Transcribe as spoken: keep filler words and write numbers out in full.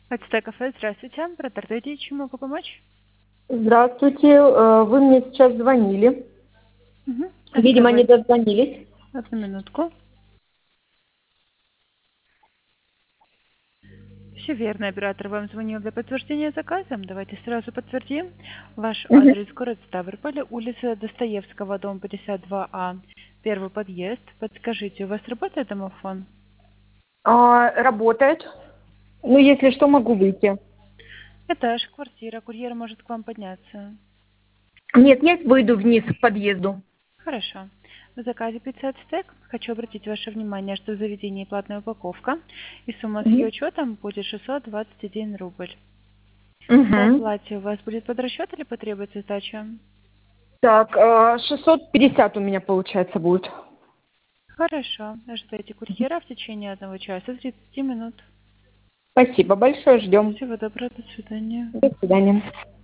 Ацтек кафе, здравствуйте. Продолжайте, чем могу помочь? Здравствуйте, э, вы мне сейчас звонили. Угу. Видимо, не Открывайте. дозвонились. Одну минутку. Все верно, оператор вам звонил для подтверждения заказа. Давайте сразу подтвердим. Ваш Мгм. адрес город Ставрополь, улица Достоевского, дом пятьдесят два А, первый подъезд. Подскажите, у вас работает домофон? А, работает. Ну, если что, могу выйти. Этаж, квартира, курьер может к вам подняться. Нет, я выйду вниз к подъезду. Хорошо. В заказе пицца «Ацтек» хочу обратить ваше внимание, что в заведении платная упаковка, и сумма с ее Мгм. учетом будет шестьсот двадцать один рубль. По Мгм. оплате у вас будет подрасчет или потребуется сдача? Так, э, шестьсот пятьдесят у меня, получается, будет. Хорошо. Ожидайте курьера в течение одного часа тридцати минут. Спасибо большое, ждем. Всего доброго, до свидания. До свидания.